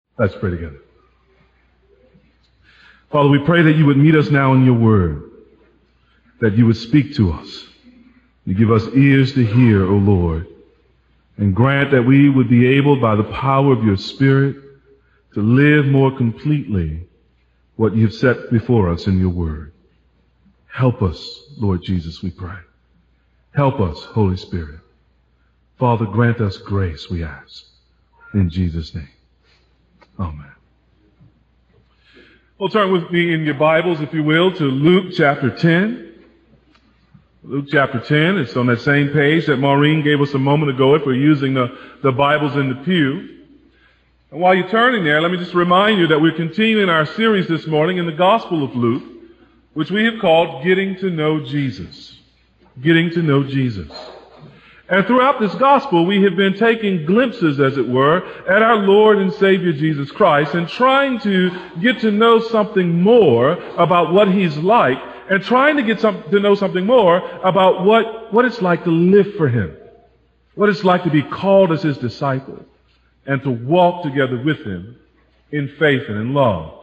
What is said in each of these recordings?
Let's pray together. Father, we pray that you would meet us now in your word, that you would speak to us. You give us ears to hear, O Lord, and grant that we would be able, by the power of your Spirit, to live more completely what you've set before us in your word. Help us, Lord Jesus, we pray. Help us, Holy Spirit. Father, grant us grace, we ask. In Jesus' name. Amen. Well, turn with me in your Bibles, if you will, to Luke chapter 10. Luke chapter 10. It's on that same page that Maureen gave us a moment ago if we're using the Bibles in the pew. And while you're turning there, let me just remind you that we're continuing our series this morning in the Gospel of Luke, which we have called Getting to Know Jesus. Getting to Know Jesus. And throughout this gospel, we have been taking glimpses, as it were, at our Lord and Savior Jesus Christ and trying to get to know something more about what he's like and trying to get to know something more about what it's like to live for him, what it's like to be called as his disciple and to walk together with him in faith and in love.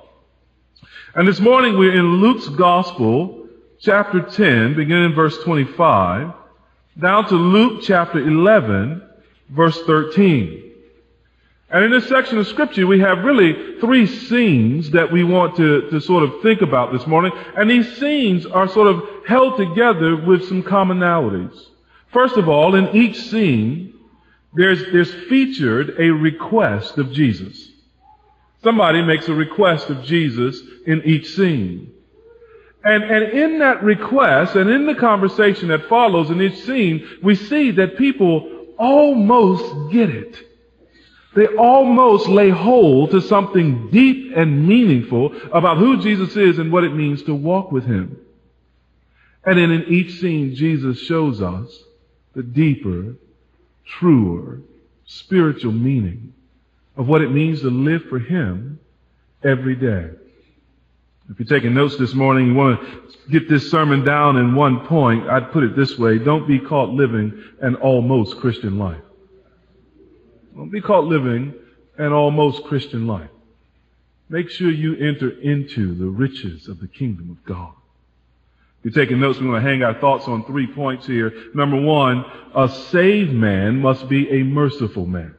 And this morning we're in Luke's Gospel, chapter 10, beginning in verse 25, down to Luke chapter 11, verse 13. And in this section of Scripture, we have really three scenes that we want to sort of think about this morning. And these scenes are sort of held together with some commonalities. First of all, in each scene, there's featured a request of Jesus. Somebody makes a request of Jesus in each scene. And in that request and in the conversation that follows in each scene, we see that people almost get it. They almost lay hold to something deep and meaningful about who Jesus is and what it means to walk with him. And then in each scene, Jesus shows us the deeper, truer, spiritual meaning of what it means to live for him every day. If you're taking notes this morning, you want to get this sermon down in one point, I'd put it this way: don't be caught living an almost Christian life. Don't be caught living an almost Christian life. Make sure you enter into the riches of the kingdom of God. If you're taking notes, we're going to hang our thoughts on 3 points here. Number one, a saved man must be a merciful man.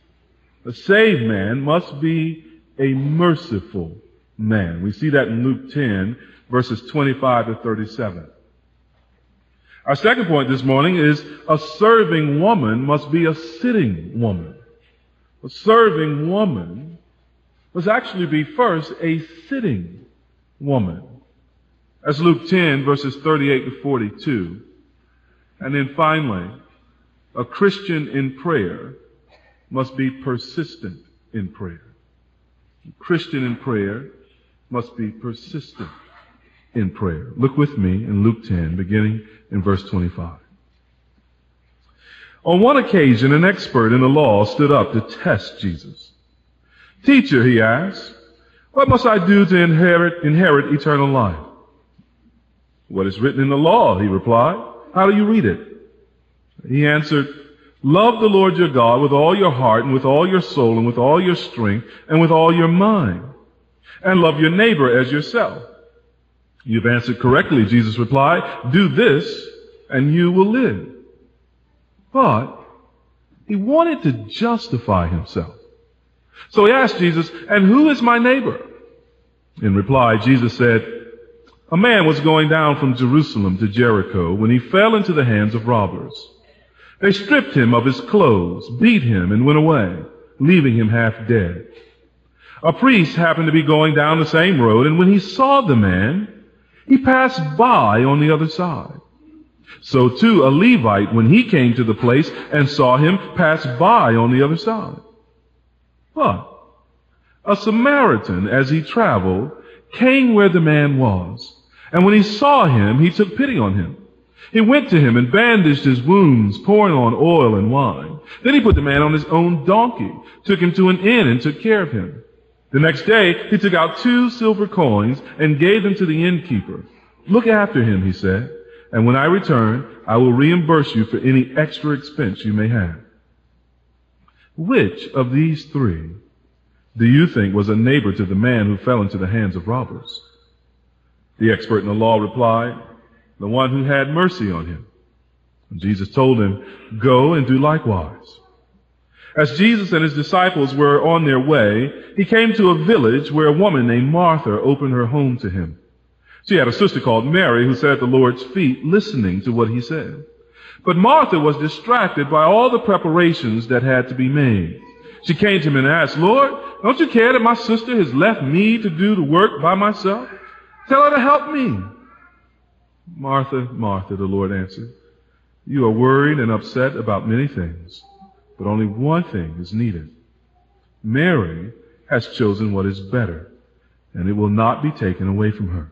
A saved man must be a merciful man. We see that in Luke 10, verses 25 to 37. Our second point this morning is a serving woman must be a sitting woman. A serving woman must actually be first a sitting woman. That's Luke 10, verses 38 to 42. And then finally, a Christian in prayer must be persistent in prayer. A Christian in prayer must be persistent in prayer. Look with me in Luke 10, beginning in verse 25. On one occasion, an expert in the law stood up to test Jesus. "Teacher," he asked, "what must I do to inherit eternal life?" "What is written in the law?" he replied. "How do you read it?" He answered, "Love the Lord your God with all your heart and with all your soul and with all your strength and with all your mind. And love your neighbor as yourself." "You've answered correctly," Jesus replied. "Do this and you will live." But he wanted to justify himself. So he asked Jesus, "And who is my neighbor?" In reply, Jesus said, "A man was going down from Jerusalem to Jericho when he fell into the hands of robbers. They stripped him of his clothes, beat him, and went away, leaving him half dead. A priest happened to be going down the same road, and when he saw the man, he passed by on the other side. So too a Levite, when he came to the place and saw him, passed by on the other side. But a Samaritan, as he traveled, came where the man was, and when he saw him, he took pity on him. He went to him and bandaged his wounds, pouring on oil and wine. Then he put the man on his own donkey, took him to an inn, and took care of him. The next day, he took out 2 silver coins and gave them to the innkeeper. 'Look after him,' he said, 'and when I return, I will reimburse you for any extra expense you may have.' Which of these 3 do you think was a neighbor to the man who fell into the hands of robbers?" The expert in the law replied, "The one who had mercy on him." And Jesus told him, "Go and do likewise." As Jesus and his disciples were on their way, he came to a village where a woman named Martha opened her home to him. She had a sister called Mary who sat at the Lord's feet listening to what he said. But Martha was distracted by all the preparations that had to be made. She came to him and asked, "Lord, don't you care that my sister has left me to do the work by myself? Tell her to help me." "Martha, Martha," the Lord answered, "you are worried and upset about many things, but only one thing is needed. Mary has chosen what is better, and it will not be taken away from her."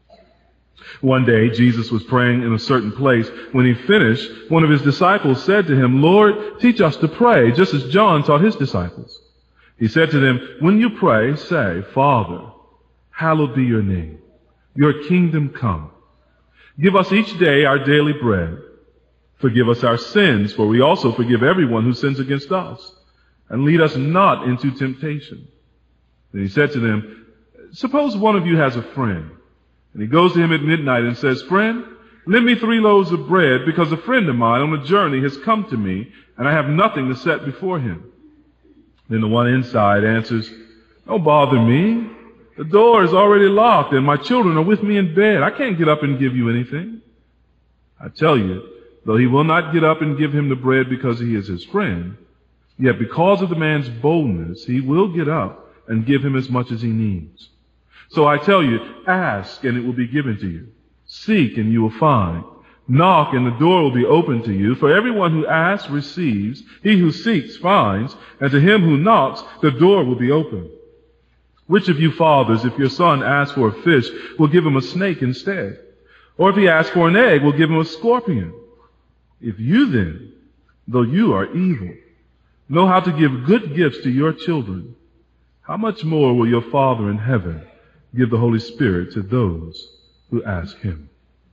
One day, Jesus was praying in a certain place. When he finished, one of his disciples said to him, "Lord, teach us to pray, just as John taught his disciples." He said to them, "When you pray, say, 'Father, hallowed be your name. Your kingdom come. Give us each day our daily bread. Forgive us our sins, for we also forgive everyone who sins against us. And lead us not into temptation.'" Then he said to them, "Suppose one of you has a friend, and he goes to him at midnight and says, 'Friend, lend me 3 loaves of bread, because a friend of mine on a journey has come to me, and I have nothing to set before him.' Then the one inside answers, 'Don't bother me. The door is already locked, and my children are with me in bed. I can't get up and give you anything.' I tell you, though he will not get up and give him the bread because he is his friend, yet because of the man's boldness, he will get up and give him as much as he needs. So I tell you, ask and it will be given to you. Seek and you will find. Knock and the door will be opened to you. For everyone who asks receives. He who seeks finds. And to him who knocks, the door will be opened. Which of you fathers, if your son asks for a fish, will give him a snake instead? Or if he asks for an egg, will give him a scorpion? If you then, though you are evil, know how to give good gifts to your children, how much more will your Father in heaven give the Holy Spirit to those who ask him?"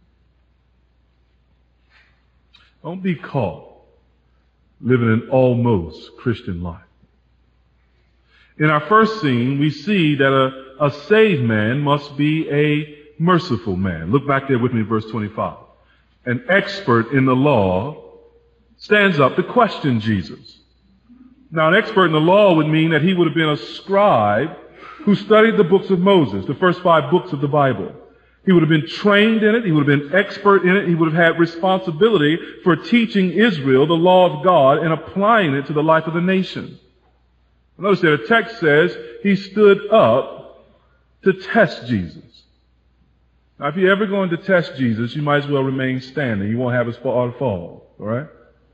Don't be caught living an almost Christian life. In our first scene, we see that a saved man must be a merciful man. Look back there with me, verse 25. An expert in the law stands up to question Jesus. Now, an expert in the law would mean that he would have been a scribe who studied the books of Moses, the first 5 books of the Bible. He would have been trained in it. He would have been expert in it. He would have had responsibility for teaching Israel the law of God and applying it to the life of the nation. Notice that the text says he stood up to test Jesus. Now, if you're ever going to test Jesus, you might as well remain standing. You won't have his fall, all right?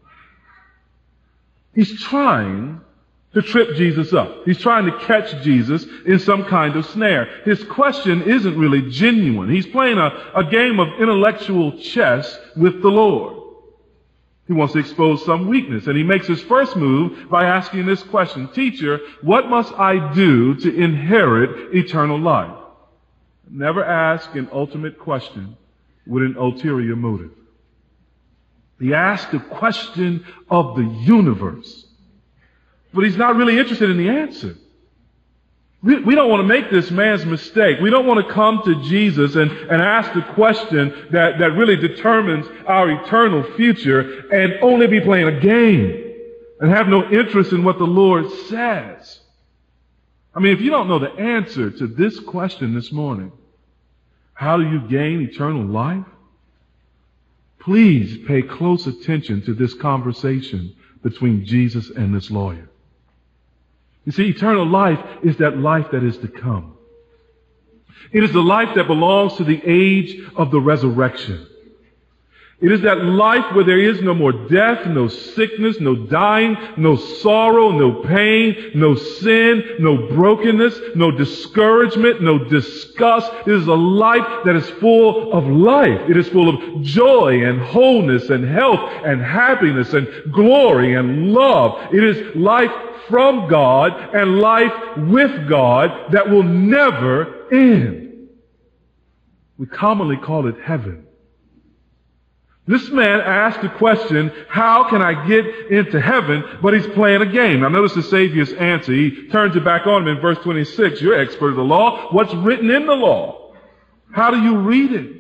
He's trying to trip Jesus up. He's trying to catch Jesus in some kind of snare. His question isn't really genuine. He's playing a game of intellectual chess with the Lord. He wants to expose some weakness, and he makes his first move by asking this question: "Teacher, what must I do to inherit eternal life?" Never ask an ultimate question with an ulterior motive. He asked the question of the universe, but he's not really interested in the answer. We don't want to make this man's mistake. We don't want to come to Jesus and ask the question that really determines our eternal future and only be playing a game and have no interest in what the Lord says. I mean, if you don't know the answer to this question this morning, how do you gain eternal life? Please pay close attention to this conversation between Jesus and this lawyer. You see, eternal life is that life that is to come. It is the life that belongs to the age of the resurrection. It is that life where there is no more death, no sickness, no dying, no sorrow, no pain, no sin, no brokenness, no discouragement, no disgust. It is a life that is full of life. It is full of joy and wholeness and health and happiness and glory and love. It is life from God and life with God that will never end. We commonly call it heaven. This man asked the question, how can I get into heaven? But he's playing a game. Now notice the Savior's answer. He turns it back on him in verse 26. You're expert of the law. What's written in the law? How do you read it?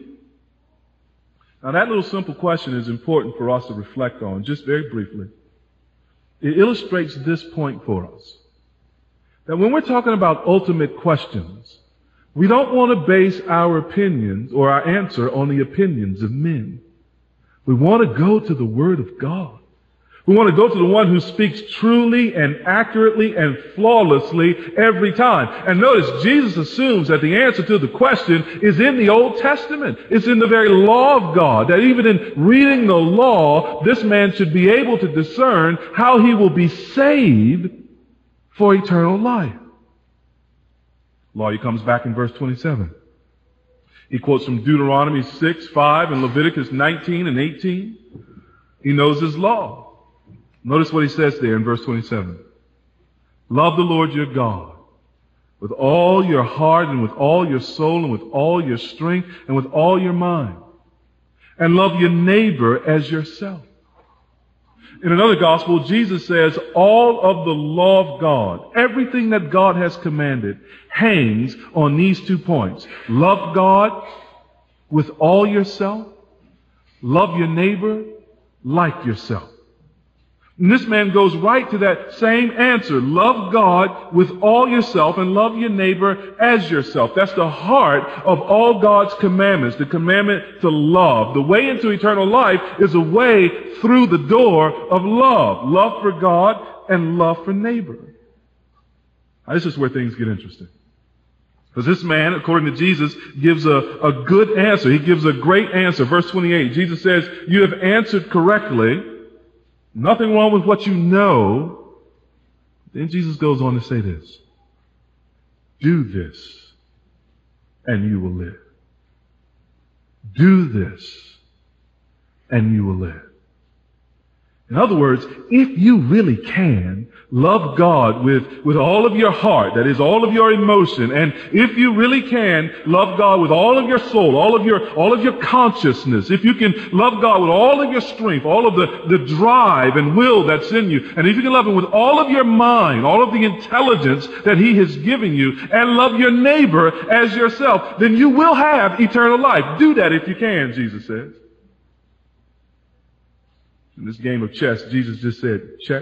Now that little simple question is important for us to reflect on, just very briefly. It illustrates this point for us. That when we're talking about ultimate questions, we don't want to base our opinions or our answer on the opinions of men. We want to go to the Word of God. We want to go to the one who speaks truly and accurately and flawlessly every time. And notice, Jesus assumes that the answer to the question is in the Old Testament. It's in the very law of God, that even in reading the law, this man should be able to discern how he will be saved for eternal life. Lawyer comes back in verse 27. He quotes from Deuteronomy 6, 5, and Leviticus 19 and 18. He knows his law. Notice what he says there in verse 27. Love the Lord your God with all your heart and with all your soul and with all your strength and with all your mind. And love your neighbor as yourself. In another gospel, Jesus says all of the law of God, everything that God has commanded, hangs on these 2 points. Love God with all yourself. Love your neighbor like yourself. And this man goes right to that same answer. Love God with all yourself and love your neighbor as yourself. That's the heart of all God's commandments, the commandment to love. The way into eternal life is a way through the door of love. Love for God and love for neighbor. Now, this is where things get interesting. Because this man, according to Jesus, gives a good answer. He gives a great answer. Verse 28, Jesus says, you have answered correctly. Nothing wrong with what you know. Then Jesus goes on to say this. Do this, and you will live. Do this, and you will live. In other words, if you really can love God with all of your heart, that is all of your emotion, and if you really can love God with all of your soul, all of your consciousness, if you can love God with all of your strength, all of the drive and will that's in you, and if you can love Him with all of your mind, all of the intelligence that He has given you, and love your neighbor as yourself, then you will have eternal life. Do that if you can, Jesus says. In this game of chess, Jesus just said, check.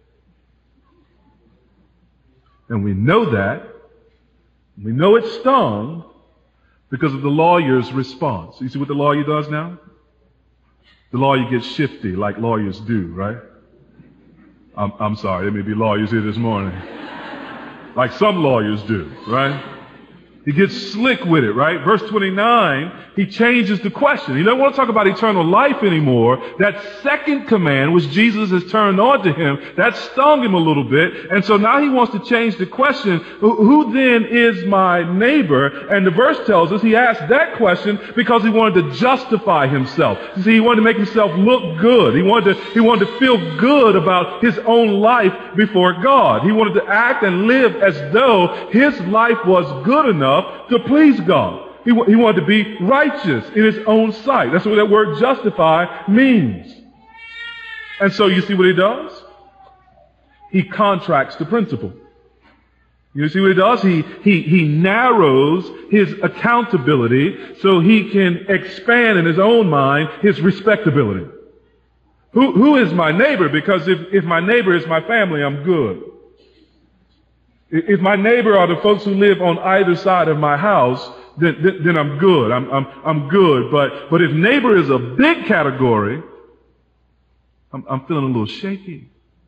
And we know that. We know it stung because of the lawyer's response. You see what the lawyer does now? The lawyer gets shifty like lawyers do, right? I'm sorry, there may be lawyers here this morning. Like some lawyers do, right? He gets slick with it, right? Verse 29, he changes the question. He doesn't want to talk about eternal life anymore. That second command, which Jesus has turned on to him, that stung him a little bit. And so now he wants to change the question, who then is my neighbor? And the verse tells us he asked that question because he wanted to justify himself. You see, he wanted to make himself look good. He wanted to feel good about his own life before God. He wanted to act and live as though his life was good enough to please God. He wanted to be righteous in his own sight. That's what that word justify means. And so you see what he does? He contracts the principle. You see what he does? He narrows his accountability so he can expand in his own mind his respectability. Who is my neighbor? Because if my neighbor is my family, I'm good. If my neighbor are the folks who live on either side of my house, then I'm good. I'm good. But if neighbor is a big category, I'm feeling a little shaky.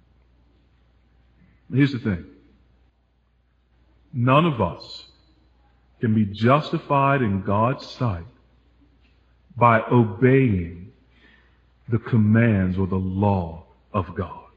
Here's the thing. None of us can be justified in God's sight by obeying the commands or the law of God.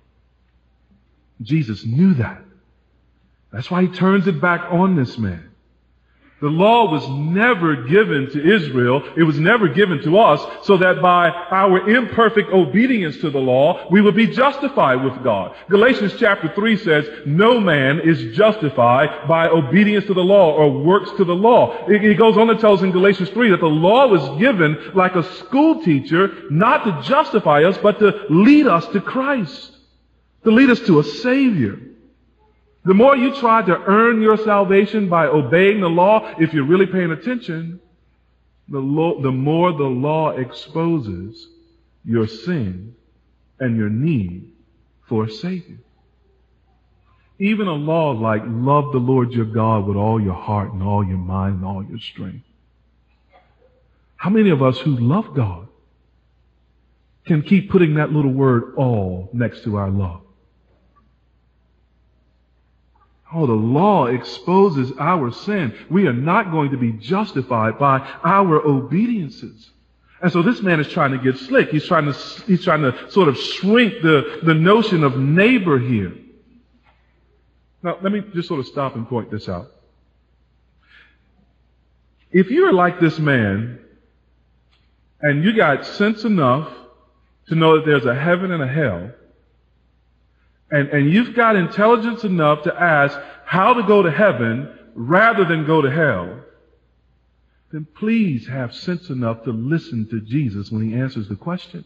Jesus knew that. That's why he turns it back on this man. The law was never given to Israel. It was never given to us so that by our imperfect obedience to the law, we would be justified with God. Galatians chapter 3 says, no man is justified by obedience to the law or works to the law. He goes on to tell us in Galatians 3 that the law was given like a school teacher, not to justify us, but to lead us to Christ, to lead us to a Savior. The more you try to earn your salvation by obeying the law, if you're really paying attention, the more the law exposes your sin and your need for a Savior. Even a law like love the Lord your God with all your heart and all your mind and all your strength. How many of us who love God can keep putting that little word all next to our love? Oh, the law exposes our sin. We are not going to be justified by our obediences. And so this man is trying to get slick. He's trying to sort of shrink the notion of neighbor here. Now, let me just sort of stop and point this out. If you are like this man, and you got sense enough to know that there's a heaven and a hell, and you've got intelligence enough to ask how to go to heaven rather than go to hell, then please have sense enough to listen to Jesus when he answers the question.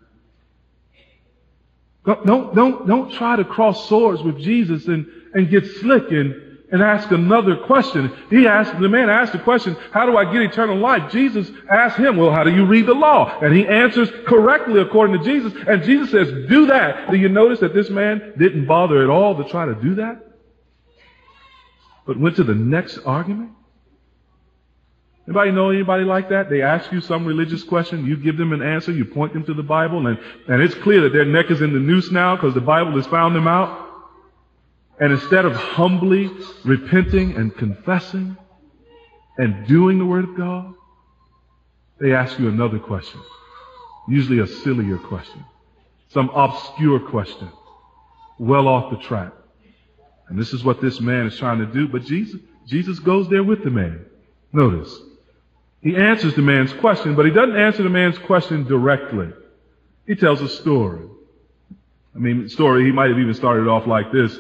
Don't try to cross swords with Jesus and get slick and ask another question. The man asked the question, how do I get eternal life? Jesus asked him, well, how do you read the law? And he answers correctly according to Jesus. And Jesus says, do that. Do you notice that this man didn't bother at all to try to do that? But went to the next argument? Anybody know anybody like that? They ask you some religious question, you give them an answer, you point them to the Bible, and it's clear that their neck is in the noose now because the Bible has found them out. And instead of humbly repenting and confessing and doing the Word of God, they ask you another question, usually a sillier question, some obscure question, well off the track. And this is what this man is trying to do, but Jesus goes there with the man. Notice, he answers the man's question, but he doesn't answer the man's question directly. He tells a story. The story, he might have even started off like this.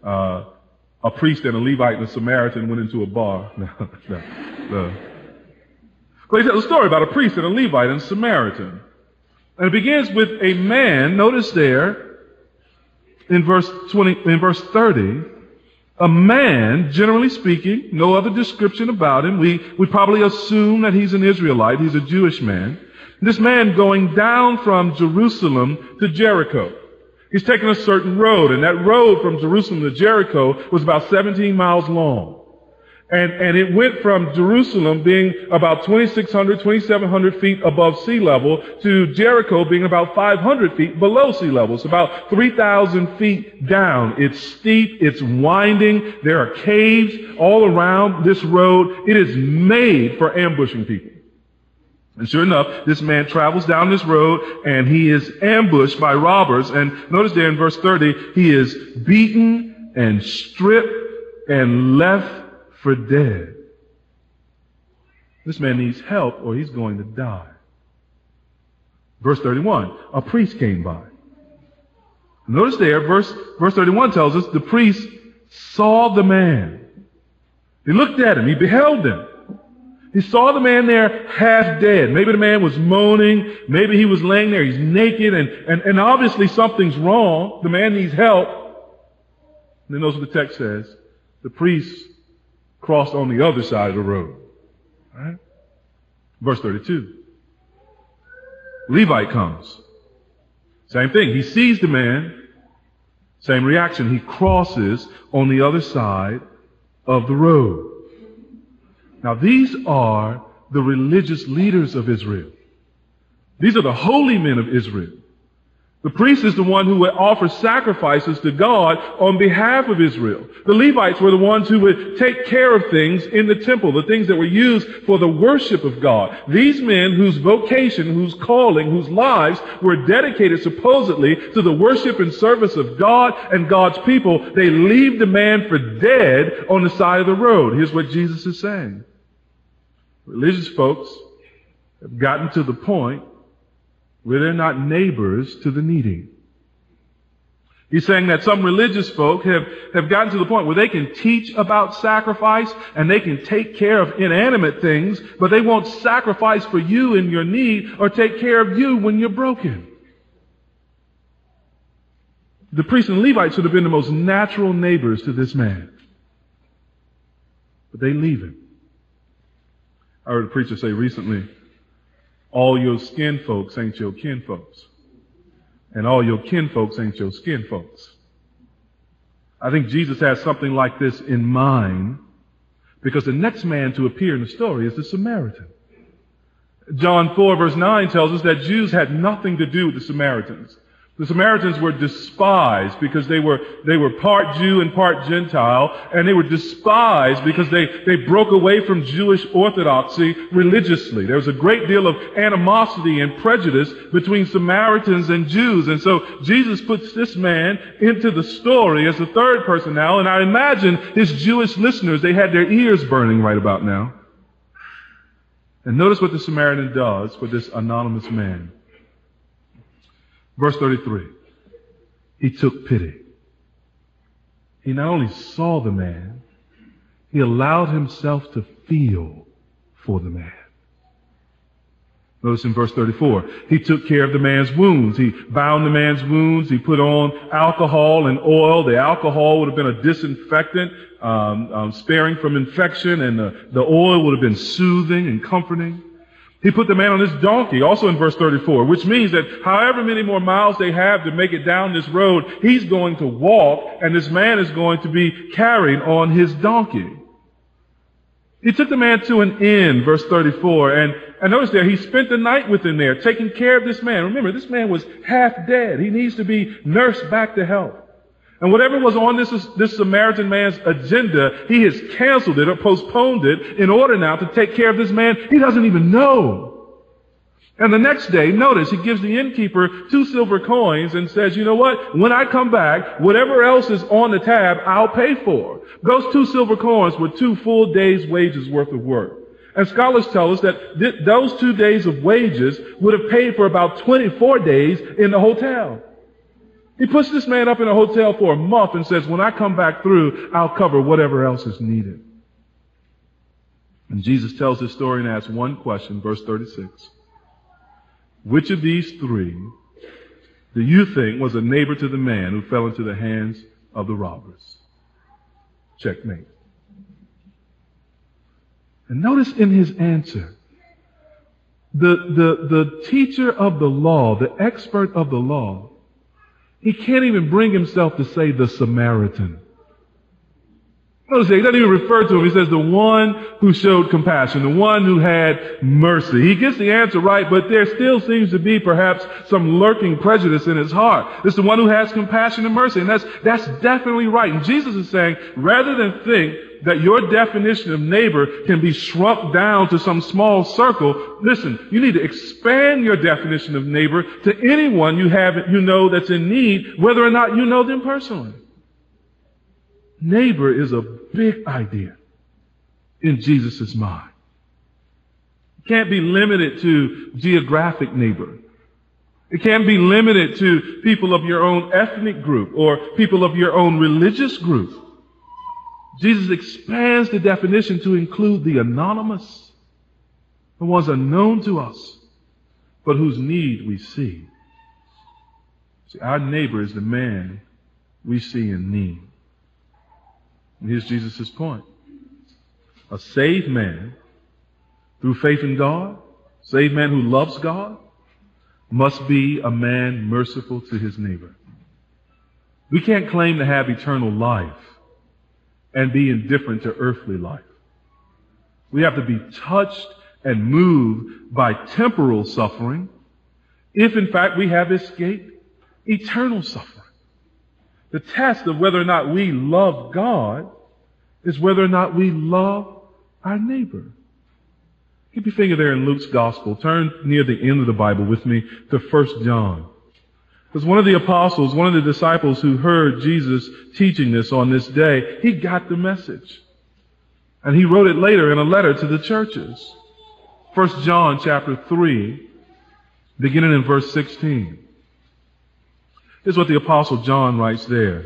A priest and a Levite and a Samaritan went into a bar. No. But he tells a story about a priest and a Levite and a Samaritan. And it begins with a man, notice there, in verse 30, a man, generally speaking, no other description about him. We probably assume that he's an Israelite. He's a Jewish man. This man going down from Jerusalem to Jericho. He's taken a certain road, and that road from Jerusalem to Jericho was about 17 miles long. And it went from Jerusalem being about 2,600, 2,700 feet above sea level to Jericho being about 500 feet below sea level. It's about 3,000 feet down. It's steep, it's winding, there are caves all around this road. It is made for ambushing people. And sure enough, this man travels down this road and he is ambushed by robbers. And notice there in verse 30, he is beaten and stripped and left for dead. This man needs help or he's going to die. Verse 31, a priest came by. Notice there, verse 31 tells us the priest saw the man. He looked at him. He beheld him. He saw the man there half dead. Maybe the man was moaning. Maybe he was laying there. He's naked and obviously something's wrong. The man needs help. And then notice what the text says. The priest crossed on the other side of the road. All right? Verse 32. Levite comes. Same thing. He sees the man. Same reaction. He crosses on the other side of the road. Now these are the religious leaders of Israel. These are the holy men of Israel. The priest is the one who would offer sacrifices to God on behalf of Israel. The Levites were the ones who would take care of things in the temple, the things that were used for the worship of God. These men whose vocation, whose calling, whose lives were dedicated supposedly to the worship and service of God and God's people, they leave the man for dead on the side of the road. Here's what Jesus is saying. Religious folks have gotten to the point where they're not neighbors to the needy. He's saying that some religious folk have gotten to the point where they can teach about sacrifice and they can take care of inanimate things, but they won't sacrifice for you in your need or take care of you when you're broken. The priests and Levites should have been the most natural neighbors to this man. But they leave him. I heard a preacher say recently, all your skin folks ain't your kin folks. And all your kin folks ain't your skin folks. I think Jesus has something like this in mind because the next man to appear in the story is the Samaritan. John 4 verse 9 tells us that Jews had nothing to do with the Samaritans. The Samaritans were despised because they were part Jew and part Gentile, and they were despised because they broke away from Jewish orthodoxy religiously. There was a great deal of animosity and prejudice between Samaritans and Jews, and so Jesus puts this man into the story as the third person now, and I imagine his Jewish listeners, they had their ears burning right about now. And notice what the Samaritan does for this anonymous man. Verse 33, he took pity. He not only saw the man, he allowed himself to feel for the man. Notice in verse 34, he took care of the man's wounds. He bound the man's wounds. He put on alcohol and oil. The alcohol would have been a disinfectant, sparing from infection, and the oil would have been soothing and comforting. He put the man on this donkey, also in verse 34, which means that however many more miles they have to make it down this road, he's going to walk, and this man is going to be carried on his donkey. He took the man to an inn, verse 34, and notice there, he spent the night with him there, taking care of this man. Remember, this man was half dead. He needs to be nursed back to health. And whatever was on this Samaritan man's agenda, he has canceled it or postponed it in order now to take care of this man he doesn't even know. And the next day, notice, he gives the innkeeper 2 silver coins and says, you know what? When I come back, whatever else is on the tab, I'll pay for. Those 2 silver coins were 2 full days' wages worth of work. And scholars tell us that those 2 days of wages would have paid for about 24 days in the hotel. He puts this man up in a hotel for a month and says, when I come back through, I'll cover whatever else is needed. And Jesus tells this story and asks one question, verse 36. Which of these 3 do you think was a neighbor to the man who fell into the hands of the robbers? Checkmate. And notice in his answer, the teacher of the law, the expert of the law, he can't even bring himself to say the Samaritan. Notice he doesn't even refer to him. He says the one who showed compassion, the one who had mercy. He gets the answer right, but there still seems to be perhaps some lurking prejudice in his heart. It's the one who has compassion and mercy, and that's definitely right. And Jesus is saying, rather than think that your definition of neighbor can be shrunk down to some small circle, listen, you need to expand your definition of neighbor to anyone you know that's in need, whether or not you know them personally. Neighbor is a big idea in Jesus' mind. It can't be limited to geographic neighbor. It can't be limited to people of your own ethnic group or people of your own religious group. Jesus expands the definition to include the anonymous, the ones unknown to us, but whose need we see. See, our neighbor is the man we see in need. And here's Jesus' point. A saved man, through faith in God, saved man who loves God, must be a man merciful to his neighbor. We can't claim to have eternal life and be indifferent to earthly life. We have to be touched and moved by temporal suffering if, in fact, we have escaped eternal suffering. The test of whether or not we love God is whether or not we love our neighbor. Keep your finger there in Luke's Gospel. Turn near the end of the Bible with me to 1 John. Because one of the apostles, one of the disciples who heard Jesus teaching this on this day, he got the message. And he wrote it later in a letter to the churches. 1 John chapter 3, beginning in verse 16. Here's what the Apostle John writes there.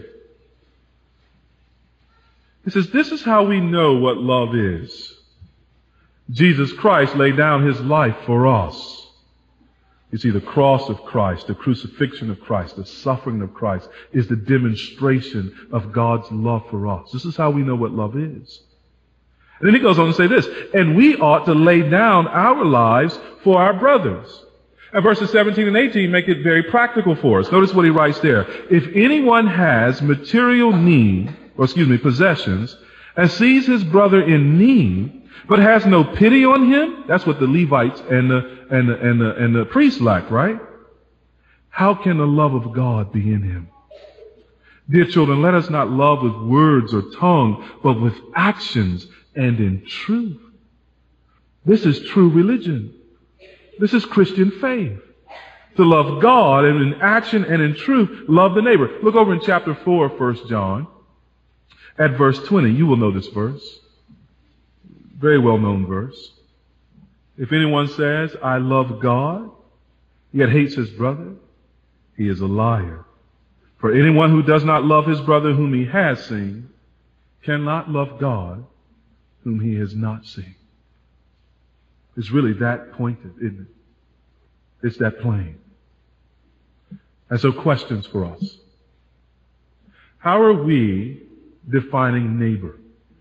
He says, "This is how we know what love is. Jesus Christ laid down his life for us." You see, the cross of Christ, the crucifixion of Christ, the suffering of Christ is the demonstration of God's love for us. This is how we know what love is. And then he goes on to say this, "And we ought to lay down our lives for our brothers." And verses 17 and 18 make it very practical for us. Notice what he writes there. "If anyone has material possessions, and sees his brother in need, but has no pity on him," that's what the Levites and the priests lacked, right? "How can the love of God be in him? Dear children, let us not love with words or tongue, but with actions and in truth." This is true religion. This is Christian faith. To love God and in action and in truth, love the neighbor. Look over in chapter 4 of 1 John at verse 20. You will know this verse. Very well-known verse. "If anyone says, 'I love God,' yet hates his brother, he is a liar. For anyone who does not love his brother whom he has seen cannot love God whom he has not seen." It's really that pointed, isn't it? It's that plain. And so questions for us. How are we defining neighbor?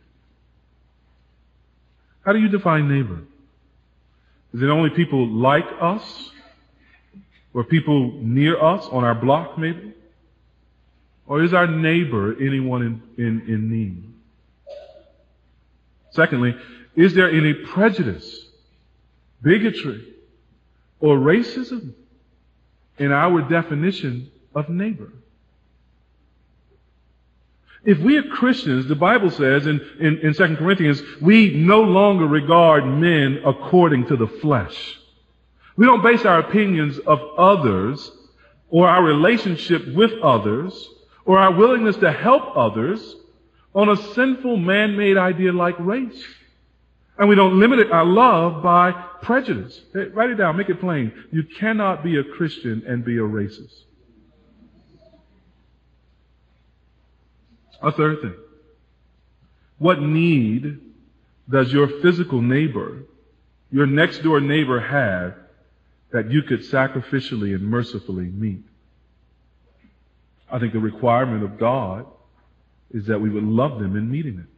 How do you define neighbor? Is it only people like us? Or people near us on our block maybe? Or is our neighbor anyone in need? Secondly, is there any prejudice, bigotry, or racism in our definition of neighbor? If we are Christians, the Bible says in 2 Corinthians, we no longer regard men according to the flesh. We don't base our opinions of others or our relationship with others or our willingness to help others on a sinful man-made idea like race. And we don't limit our love by prejudice. Hey, write it down, make it plain. You cannot be a Christian and be a racist. A third thing. What need does your physical neighbor, your next door neighbor, have that you could sacrificially and mercifully meet? I think the requirement of God is that we would love them in meeting it.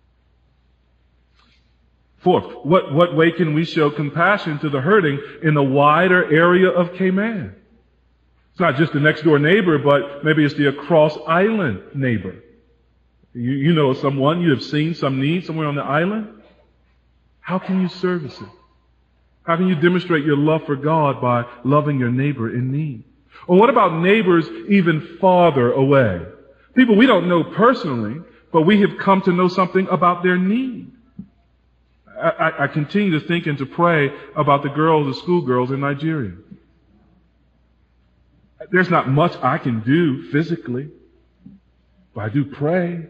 Fourth, what way can we show compassion to the hurting in the wider area of Cayman? It's not just the next door neighbor, but maybe it's the across island neighbor. You know someone, you have seen some need somewhere on the island. How can you service it? How can you demonstrate your love for God by loving your neighbor in need? Or what about neighbors even farther away? People we don't know personally, but we have come to know something about their need. I continue to think and to pray about the girls, the schoolgirls in Nigeria. There's not much I can do physically, but I do pray.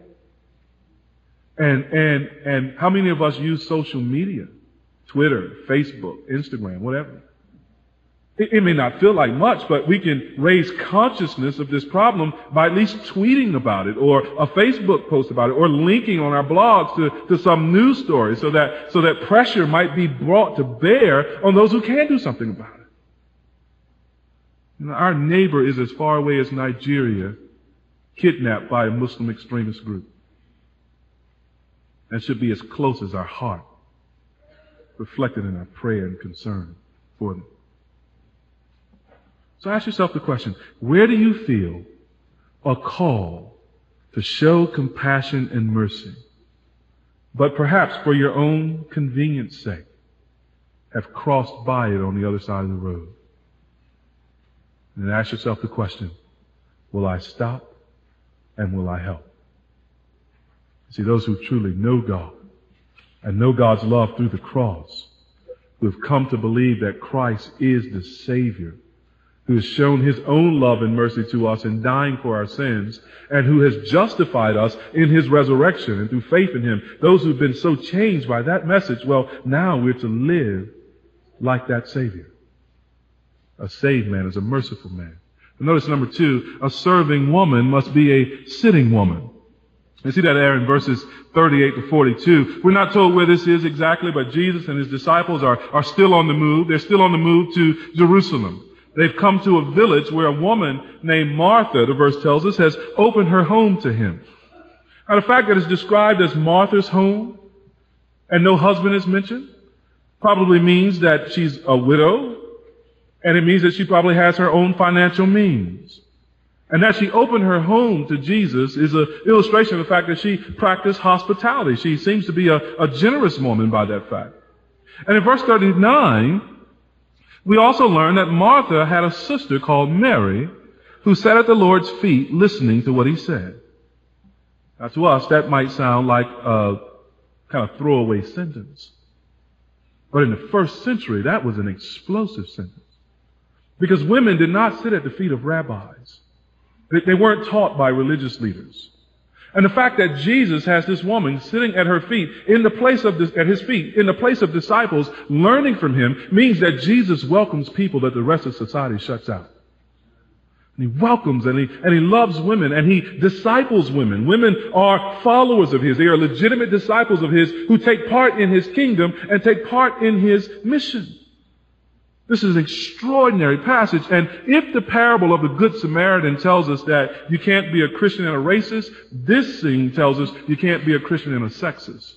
And how many of us use social media? Twitter, Facebook, Instagram, whatever. It may not feel like much, but we can raise consciousness of this problem by at least tweeting about it, or a Facebook post about it, or linking on our blogs to some news story so that pressure might be brought to bear on those who can do something about it. You know, our neighbor is as far away as Nigeria, kidnapped by a Muslim extremist group. And should be as close as our heart, reflected in our prayer and concern for them. So ask yourself the question, where do you feel a call to show compassion and mercy, but perhaps for your own convenience sake have crossed by it on the other side of the road? And then ask yourself the question, will I stop and will I help? See, those who truly know God and know God's love through the cross, who have come to believe that Christ is the Savior, who has shown His own love and mercy to us in dying for our sins, and who has justified us in His resurrection and through faith in Him. Those who've been so changed by that message, well, now we're to live like that Savior. A saved man is a merciful man. And notice number 2, a serving woman must be a sitting woman. You see that there in verses 38 to 42. We're not told where this is exactly, but Jesus and his disciples are still on the move. They're still on the move to Jerusalem. They've come to a village where a woman named Martha, the verse tells us, has opened her home to him. Now, the fact that it's described as Martha's home and no husband is mentioned probably means that she's a widow, and it means that she probably has her own financial means. And that she opened her home to Jesus is an illustration of the fact that she practiced hospitality. She seems to be a generous woman by that fact. And in verse 39, we also learn that Martha had a sister called Mary who sat at the Lord's feet listening to what he said. Now to us, that might sound like a kind of throwaway sentence. But in the first century, that was an explosive sentence. Because women did not sit at the feet of rabbis. They weren't taught by religious leaders. And the fact that Jesus has this woman sitting at her feet, at his feet, in the place of disciples, learning from him, means that Jesus welcomes people that the rest of society shuts out. And he welcomes and he loves women and he disciples women. Women are followers of his. They are legitimate disciples of his who take part in his kingdom and take part in his mission. This is an extraordinary passage, and if the parable of the Good Samaritan tells us that you can't be a Christian and a racist, this scene tells us you can't be a Christian and a sexist.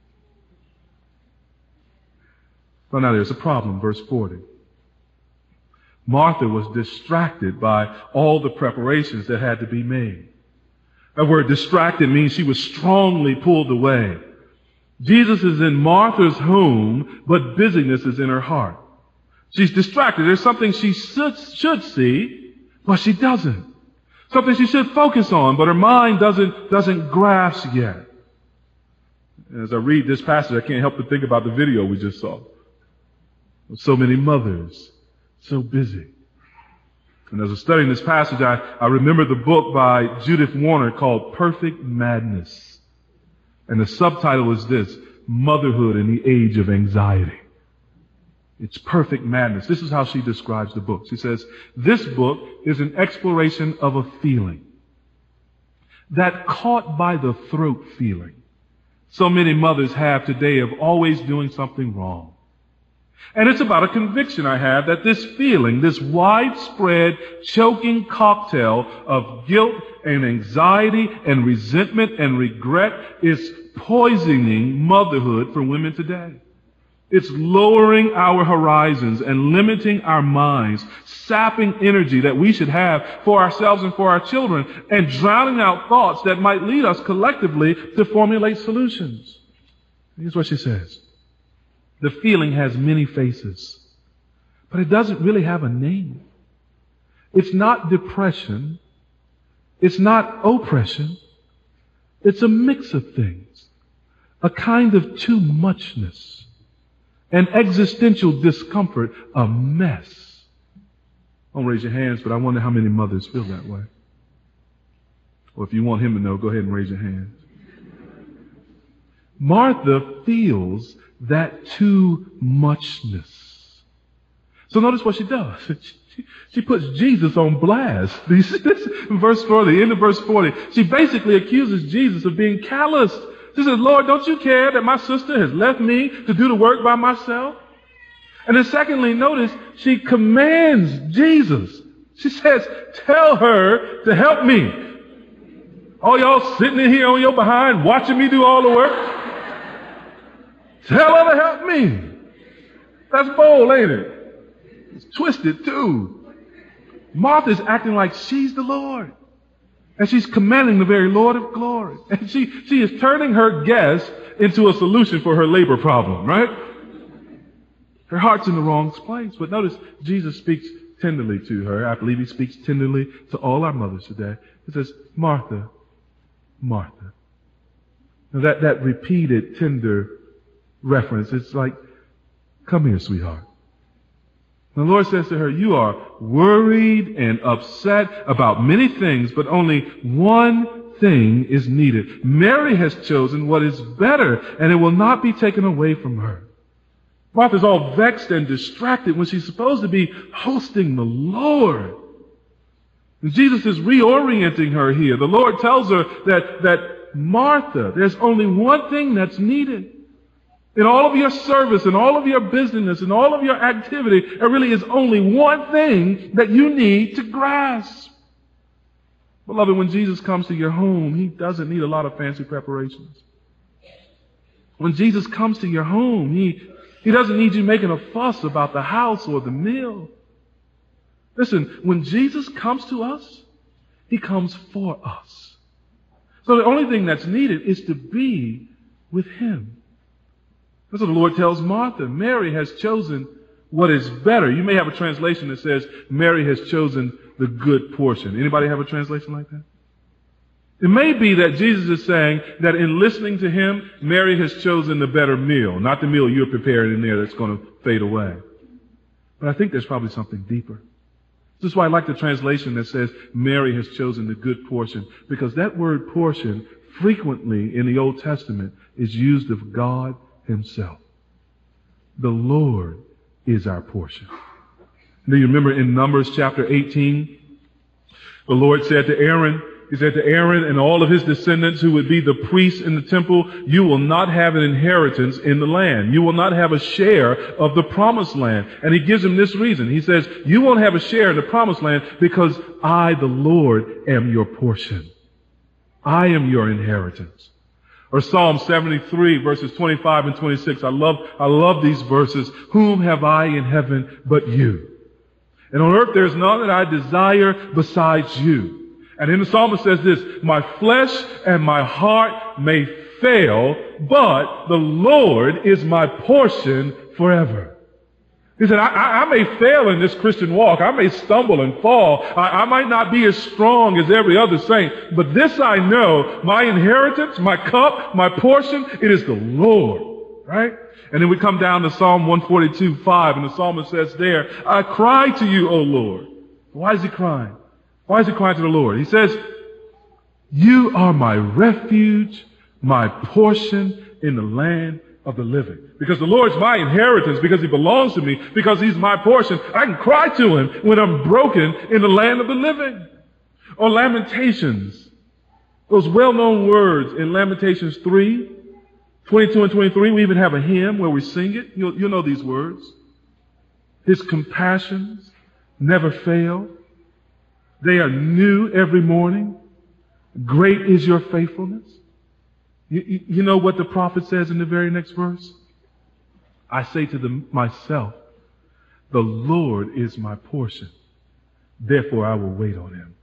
Well, now there's a problem, verse 40. Martha was distracted by all the preparations that had to be made. That word distracted means she was strongly pulled away. Jesus is in Martha's home, but busyness is in her heart. She's distracted. There's something she should see, but she doesn't. Something she should focus on, but her mind doesn't grasp yet. As I read this passage, I can't help but think about the video we just saw. So many mothers, so busy. And as I was studying this passage, I remember the book by Judith Warner called Perfect Madness. And the subtitle is this: Motherhood in the Age of Anxiety. It's perfect madness. This is how she describes the book. She says, this book is an exploration of a feeling. That caught by the throat feeling so many mothers have today of always doing something wrong. And it's about a conviction I have that this feeling, this widespread choking cocktail of guilt and anxiety and resentment and regret is poisoning motherhood for women today. It's lowering our horizons and limiting our minds, sapping energy that we should have for ourselves and for our children, and drowning out thoughts that might lead us collectively to formulate solutions. Here's what she says. The feeling has many faces, but it doesn't really have a name. It's not depression. It's not oppression. It's a mix of things, a kind of too muchness. An existential discomfort, a mess. Don't raise your hands, but I wonder how many mothers feel that way. Or if you want him to know, go ahead and raise your hand. Martha feels that too muchness. So notice what she does. She puts Jesus on blast. In verse 40, end of verse 40, she basically accuses Jesus of being calloused. She says, Lord, don't you care that my sister has left me to do the work by myself? And then secondly, notice she commands Jesus. She says, tell her to help me. All y'all sitting in here on your behind watching me do all the work. Tell her to help me. That's bold, ain't it? It's twisted too. Martha's acting like she's the Lord. And she's commanding the very Lord of glory. And she is turning her guess into a solution for her labor problem, right? Her heart's in the wrong place. But notice Jesus speaks tenderly to her. I believe he speaks tenderly to all our mothers today. He says, Martha, Martha. Now that repeated tender reference, it's like, come here, sweetheart. The Lord says to her, you are worried and upset about many things, but only one thing is needed. Mary has chosen what is better, and it will not be taken away from her. Martha's all vexed and distracted when she's supposed to be hosting the Lord. And Jesus is reorienting her here. The Lord tells her that Martha, there's only one thing that's needed. In all of your service, in all of your business, in all of your activity, there really is only one thing that you need to grasp. Beloved, when Jesus comes to your home, He doesn't need a lot of fancy preparations. When Jesus comes to your home, He doesn't need you making a fuss about the house or the meal. Listen, when Jesus comes to us, He comes for us. So the only thing that's needed is to be with Him. That's what the Lord tells Martha. Mary has chosen what is better. You may have a translation that says, Mary has chosen the good portion. Anybody have a translation like that? It may be that Jesus is saying that in listening to Him, Mary has chosen the better meal, not the meal you're preparing in there that's going to fade away. But I think there's probably something deeper. This is why I like the translation that says Mary has chosen the good portion, because that word portion frequently in the Old Testament is used of God Himself. The Lord is our portion. Do you remember in Numbers chapter 18, the Lord said to Aaron, He said to Aaron and all of his descendants who would be the priests in the temple, you will not have an inheritance in the land. You will not have a share of the promised land. And He gives him this reason. He says, you won't have a share in the promised land because I, the Lord, am your portion. I am your inheritance. Or Psalm 73, verses 25 and 26. I love these verses. Whom have I in heaven but you? And on earth there is none that I desire besides you. And then the psalmist says this, my flesh and my heart may fail, but the Lord is my portion forever. He said, I may fail in this Christian walk. I may stumble and fall. I might not be as strong as every other saint. But this I know, my inheritance, my cup, my portion, it is the Lord. Right? And then we come down to Psalm 142:5, and the psalmist says there, I cry to you, O Lord. Why is he crying? Why is he crying to the Lord? He says, you are my refuge, my portion in the land of the living. Because the Lord's my inheritance, because He belongs to me, because He's my portion. I can cry to Him when I'm broken in the land of the living. Or Lamentations. Those well-known words in Lamentations 3, 22 and 23. We even have a hymn where we sing it. You'll know these words. His compassions never fail. They are new every morning. Great is your faithfulness. You know what the prophet says in the very next verse? I say to myself, the Lord is my portion. Therefore I will wait on Him.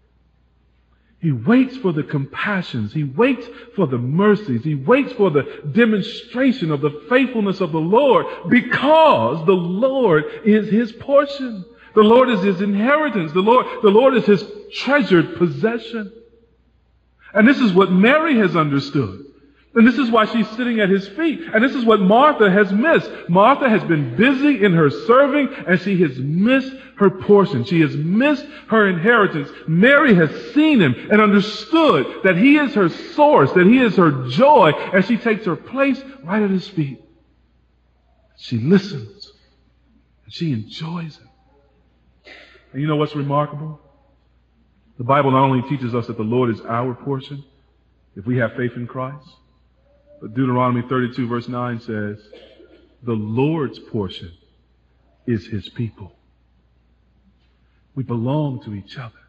He waits for the compassions. He waits for the mercies. He waits for the demonstration of the faithfulness of the Lord, because the Lord is His portion. The Lord is His inheritance. The Lord is His treasured possession. And this is what Mary has understood. And this is why she's sitting at His feet. And this is what Martha has missed. Martha has been busy in her serving, and she has missed her portion. She has missed her inheritance. Mary has seen Him and understood that He is her source, that He is her joy, and she takes her place right at His feet. She listens, and she enjoys Him. And you know what's remarkable? The Bible not only teaches us that the Lord is our portion, if we have faith in Christ, but Deuteronomy 32 verse 9 says, the Lord's portion is His people. We belong to each other.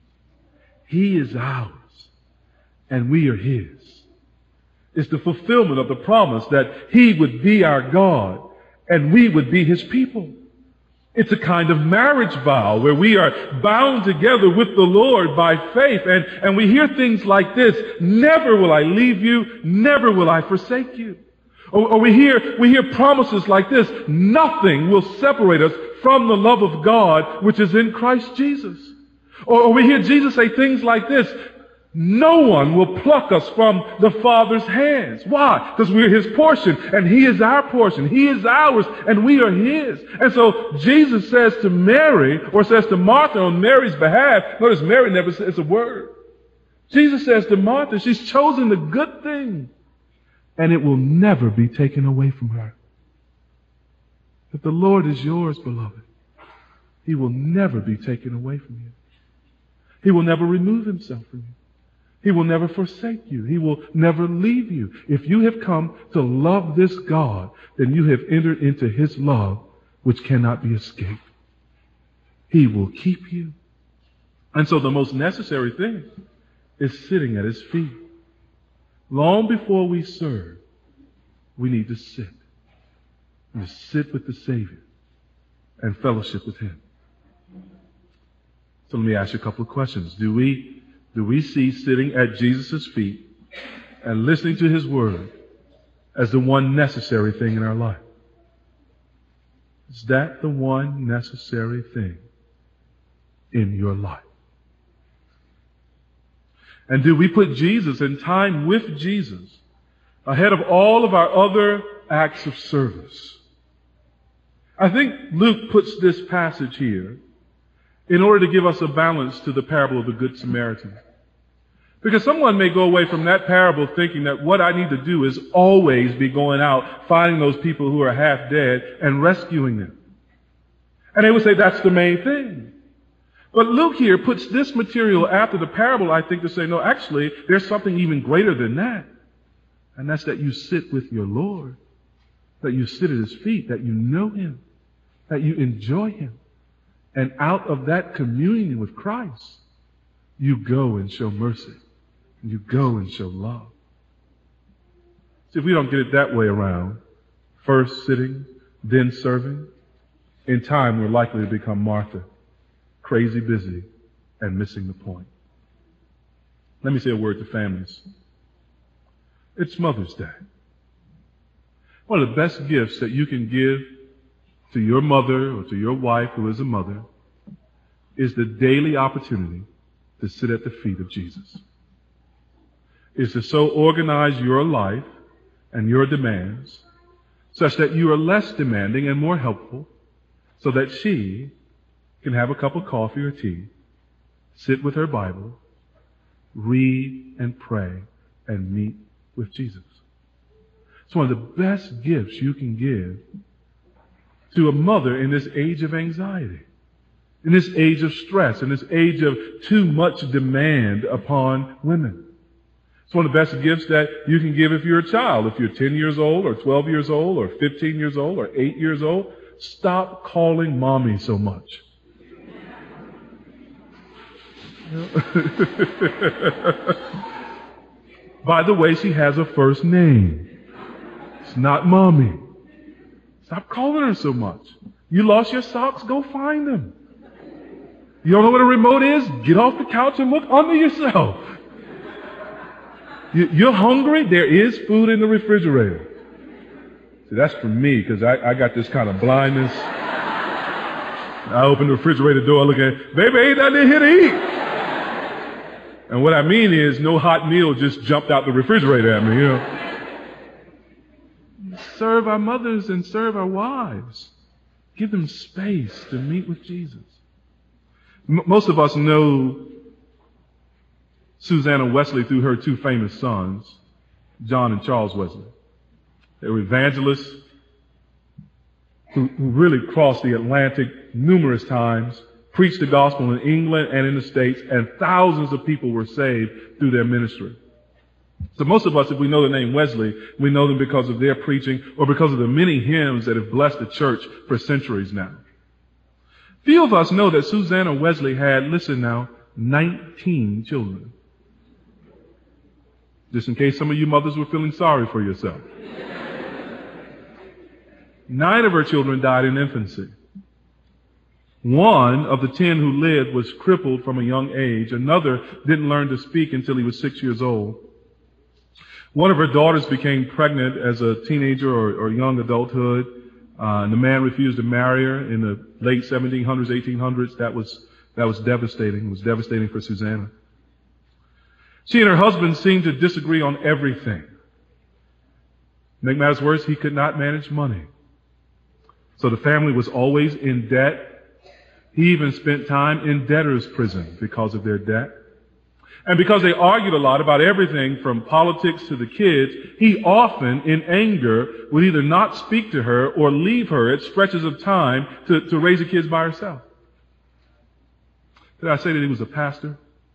He is ours, and we are His. It's the fulfillment of the promise that He would be our God, and we would be His people. It's a kind of marriage vow where we are bound together with the Lord by faith. And we hear things like this, never will I leave you, never will I forsake you. Or we hear promises like this, nothing will separate us from the love of God which is in Christ Jesus. Or we hear Jesus say things like this, no one will pluck us from the Father's hands. Why? Because we're His portion, and He is our portion. He is ours, and we are His. And so Jesus says to Mary, or says to Martha on Mary's behalf, notice Mary never says a word. Jesus says to Martha, she's chosen the good thing, and it will never be taken away from her. If the Lord is yours, beloved, He will never be taken away from you. He will never remove Himself from you. He will never forsake you. He will never leave you. If you have come to love this God, then you have entered into His love, which cannot be escaped. He will keep you. And so the most necessary thing is sitting at His feet. Long before we serve, we need to sit. And to sit with the Savior and fellowship with Him. So let me ask you a couple of questions. Do we see sitting at Jesus' feet and listening to His Word as the one necessary thing in our life? Is that the one necessary thing in your life? And do we put Jesus and time with Jesus ahead of all of our other acts of service? I think Luke puts this passage here in order to give us a balance to the parable of the Good Samaritan. Because someone may go away from that parable thinking that what I need to do is always be going out, finding those people who are half dead and rescuing them. And they would say that's the main thing. But Luke here puts this material after the parable, I think, to say, no, actually, there's something even greater than that. And that's that you sit with your Lord, that you sit at His feet, that you know Him, that you enjoy Him. And out of that communion with Christ, you go and show mercy. You go and show love. See, if we don't get it that way around, first sitting, then serving, in time we're likely to become Martha, crazy busy, and missing the point. Let me say a word to families. It's Mother's Day. One of the best gifts that you can give to your mother or to your wife who is a mother is the daily opportunity to sit at the feet of Jesus. Is to so organize your life and your demands such that you are less demanding and more helpful, so that she can have a cup of coffee or tea, sit with her Bible, read and pray, and meet with Jesus. It's one of the best gifts you can give to a mother in this age of anxiety, in this age of stress, in this age of too much demand upon women. It's one of the best gifts that you can give if you're a child. If you're 10 years old or 12 years old or 15 years old or 8 years old, stop calling mommy so much. By the way, she has a first name. It's not mommy. Stop calling her so much. You lost your socks? Go find them. You don't know what a remote is? Get off the couch and look under yourself. You're hungry? There is food in the refrigerator. See, that's for me, because I got this kind of blindness. I open the refrigerator door, look at it. Baby, ain't nothing here to eat. And what I mean is, no hot meal just jumped out the refrigerator at me, you know. Serve our mothers and serve our wives. Give them space to meet with Jesus. Most of us know Susanna Wesley through her two famous sons, John and Charles Wesley. They were evangelists who really crossed the Atlantic numerous times, preached the gospel in England and in the States, and thousands of people were saved through their ministry. So most of us, if we know the name Wesley, we know them because of their preaching or because of the many hymns that have blessed the church for centuries now. Few of us know that Susanna Wesley had, listen now, 19 children. Just in case some of you mothers were feeling sorry for yourself. 9 of her children died in infancy. 1 of the 10 who lived was crippled from a young age. Another didn't learn to speak until he was 6 years old. One of her daughters became pregnant as a teenager or young adulthood. And the man refused to marry her in the late 1700s, 1800s. That was devastating. It was devastating for Susanna. She and her husband seemed to disagree on everything. Make matters worse, he could not manage money. So the family was always in debt. He even spent time in debtor's prison because of their debt. And because they argued a lot about everything from politics to the kids, he often, in anger, would either not speak to her or leave her at stretches of time to raise the kids by herself. Did I say that he was a pastor?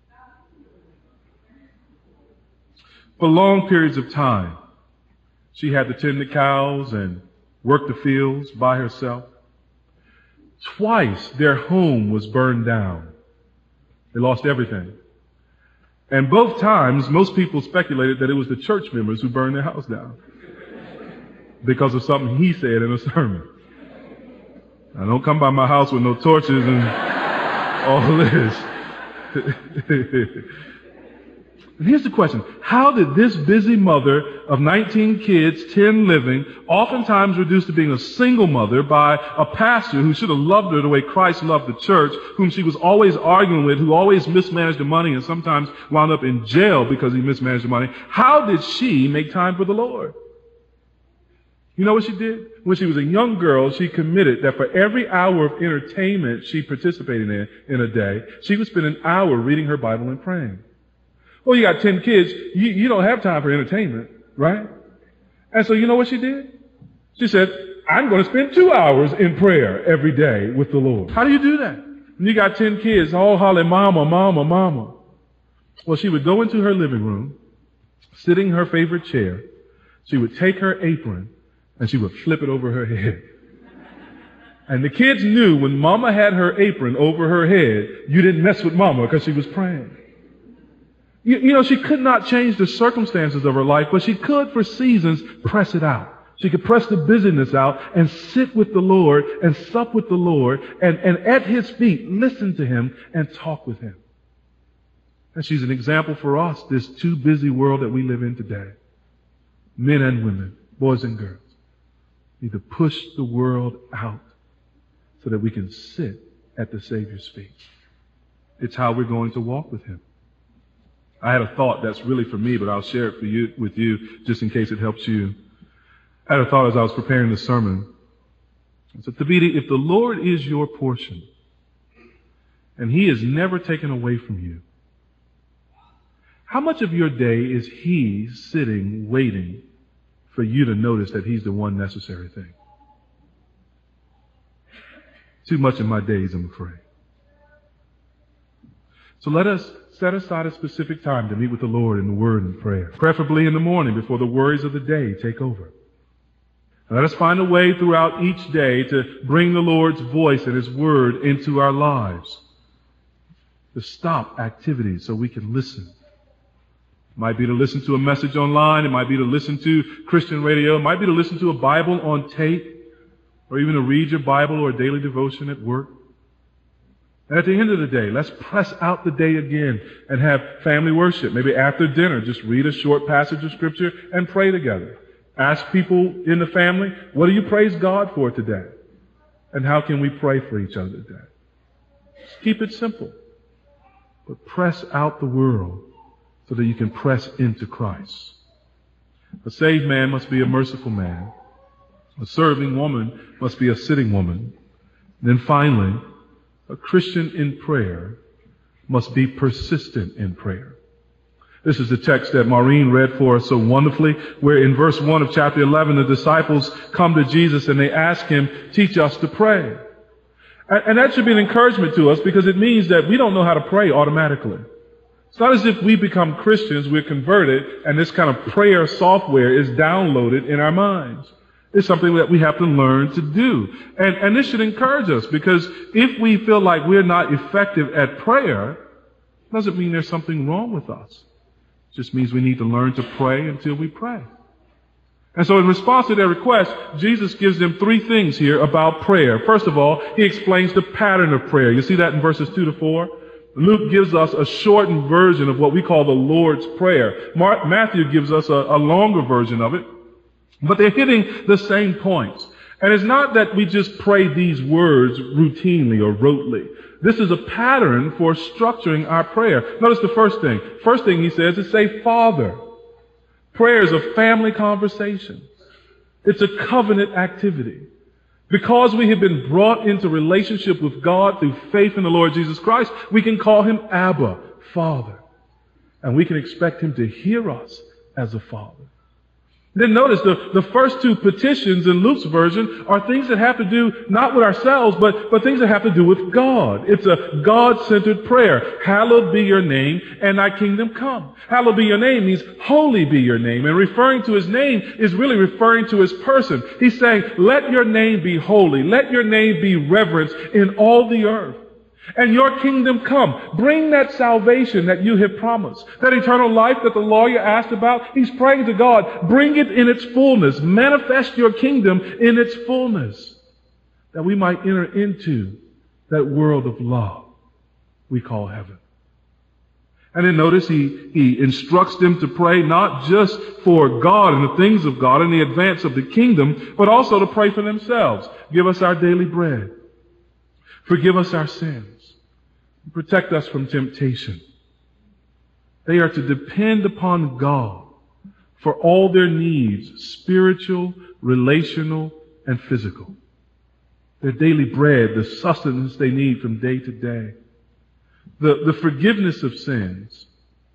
For long periods of time, she had to tend the cows and work the fields by herself. Twice their home was burned down. They lost everything. And both times, most people speculated that it was the church members who burned their house down because of something he said in a sermon. Now, don't come by my house with no torches and all this. And here's the question. How did this busy mother of 19 kids, 10 living, oftentimes reduced to being a single mother by a pastor who should have loved her the way Christ loved the church, whom she was always arguing with, who always mismanaged the money and sometimes wound up in jail because he mismanaged the money, how did she make time for the Lord? You know what she did? When she was a young girl, she committed that for every hour of entertainment she participated in a day, she would spend an hour reading her Bible and praying. Well, you got 10 kids. You don't have time for entertainment, right? And so you know what she did? She said, I'm going to spend 2 hours in prayer every day with the Lord. How do you do that? When you got 10 kids all hollering, mama, mama, mama. Well, she would go into her living room, sitting in her favorite chair. She would take her apron and she would flip it over her head. And the kids knew when mama had her apron over her head, you didn't mess with mama because she was praying. You know, she could not change the circumstances of her life, but she could, for seasons, press it out. She could press the busyness out and sit with the Lord and sup with the Lord and at His feet, listen to Him and talk with Him. And she's an example for us, this too busy world that we live in today. Men and women, boys and girls, need to push the world out so that we can sit at the Savior's feet. It's how we're going to walk with Him. I had a thought that's really for me, but I'll share it with you just in case it helps you. I had a thought as I was preparing the sermon. I said, Thabiti, if the Lord is your portion and He is never taken away from you, how much of your day is He sitting, waiting for you to notice that He's the one necessary thing? Too much of my days, I'm afraid. So let us set aside a specific time to meet with the Lord in the Word and prayer, preferably in the morning before the worries of the day take over. And let us find a way throughout each day to bring the Lord's voice and His Word into our lives, to stop activities so we can listen. It might be to listen to a message online. It might be to listen to Christian radio. It might be to listen to a Bible on tape, or even to read your Bible or a daily devotion at work. And at the end of the day, let's press out the day again and have family worship. Maybe after dinner, just read a short passage of Scripture and pray together. Ask people in the family, what do you praise God for today? And how can we pray for each other today? Just keep it simple. But press out the world so that you can press into Christ. A saved man must be a merciful man. A serving woman must be a sitting woman. And then finally, a Christian in prayer must be persistent in prayer. This is the text that Maureen read for us so wonderfully, where in verse 1 of chapter 11, the disciples come to Jesus and they ask Him, teach us to pray. And that should be an encouragement to us because it means that we don't know how to pray automatically. It's not as if we become Christians, we're converted, and this kind of prayer software is downloaded in our minds. It's something that we have to learn to do. And this should encourage us because if we feel like we're not effective at prayer, it doesn't mean there's something wrong with us. It just means we need to learn to pray until we pray. And so in response to their request, Jesus gives them three things here about prayer. First of all, He explains the pattern of prayer. You see that in verses 2 to 4? Luke gives us a shortened version of what we call the Lord's Prayer. Matthew gives us a longer version of it. But they're hitting the same points. And it's not that we just pray these words routinely or rotely. This is a pattern for structuring our prayer. Notice the first thing. First thing He says is say, Father. Prayer is a family conversation. It's a covenant activity. Because we have been brought into relationship with God through faith in the Lord Jesus Christ, we can call Him Abba, Father. And we can expect him to hear us as a father. Then notice the first two petitions in Luke's version are things that have to do not with ourselves, but things that have to do with God. It's a God-centered prayer. Hallowed be your name, and thy kingdom come. Hallowed be your name means holy be your name. And referring to his name is really referring to his person. He's saying, let your name be holy. Let your name be reverenced in all the earth. And your kingdom come. Bring that salvation that you have promised. That eternal life that the lawyer asked about, he's praying to God. Bring it in its fullness. Manifest your kingdom in its fullness. That we might enter into that world of love we call heaven. And then notice he instructs them to pray not just for God and the things of God and the advance of the kingdom, but also to pray for themselves. Give us our daily bread. Forgive us our sins. Protect us from temptation. They are to depend upon God for all their needs, spiritual, relational, and physical. Their daily bread, the sustenance they need from day to day. The forgiveness of sins.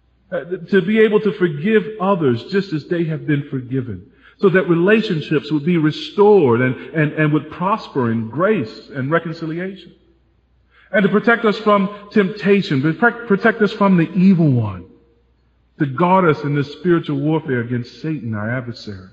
To be able to forgive others just as they have been forgiven. So that relationships would be restored and would prosper in grace and reconciliation. And to protect us from temptation, protect us from the evil one, to guard us in this spiritual warfare against Satan, our adversary.